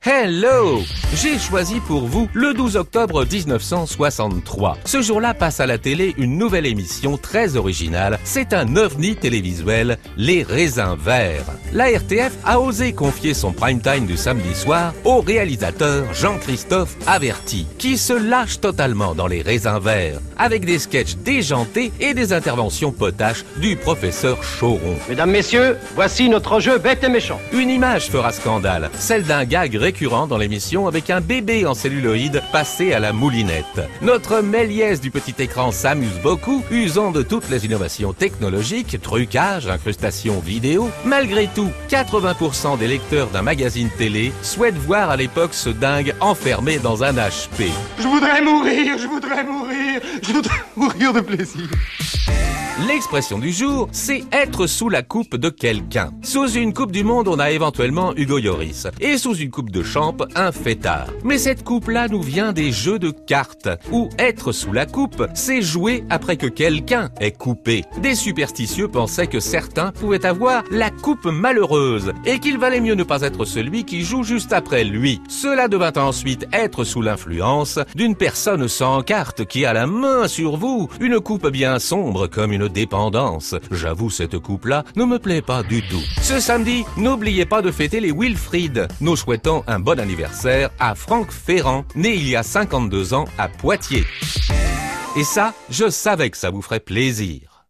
Hello! J'ai choisi pour vous le 12 octobre 1963. Ce jour-là passe à la télé une nouvelle émission très originale. C'est un ovni télévisuel, Les Raisins Verts. La RTF a osé confier son prime time du samedi soir au réalisateur Jean-Christophe Averty, qui se lâche totalement dans Les Raisins Verts, avec des sketchs déjantés et des interventions potaches du professeur Choron. Mesdames, messieurs, voici notre jeu bête et méchant. Une image fera scandale, celle d'un gag récurrent dans l'émission avec un bébé en celluloïd passé à la moulinette. Notre Méliès du petit écran s'amuse beaucoup, usant de toutes les innovations technologiques, trucage, incrustation vidéo. Malgré tout, 80% des lecteurs d'un magazine télé souhaitent voir à l'époque ce dingue enfermé dans un HP. Je voudrais mourir, je voudrais mourir, je voudrais mourir de plaisir. L'expression du jour, c'est être sous la coupe de quelqu'un. Sous une coupe du monde, on a éventuellement Hugo Lloris. Et sous une coupe de champ, un fêtard. Mais cette coupe-là nous vient des jeux de cartes, où être sous la coupe, c'est jouer après que quelqu'un est coupé. Des superstitieux pensaient que certains pouvaient avoir la coupe malheureuse, et qu'il valait mieux ne pas être celui qui joue juste après lui. Cela devint ensuite être sous l'influence d'une personne sans carte qui a la main sur vous, une coupe bien sombre comme une dépendance. J'avoue, cette coupe-là ne me plaît pas du tout. Ce samedi, n'oubliez pas de fêter les Wilfried. Nous souhaitons un bon anniversaire à Franck Ferrand, né il y a 52 ans à Poitiers. Et ça, je savais que ça vous ferait plaisir.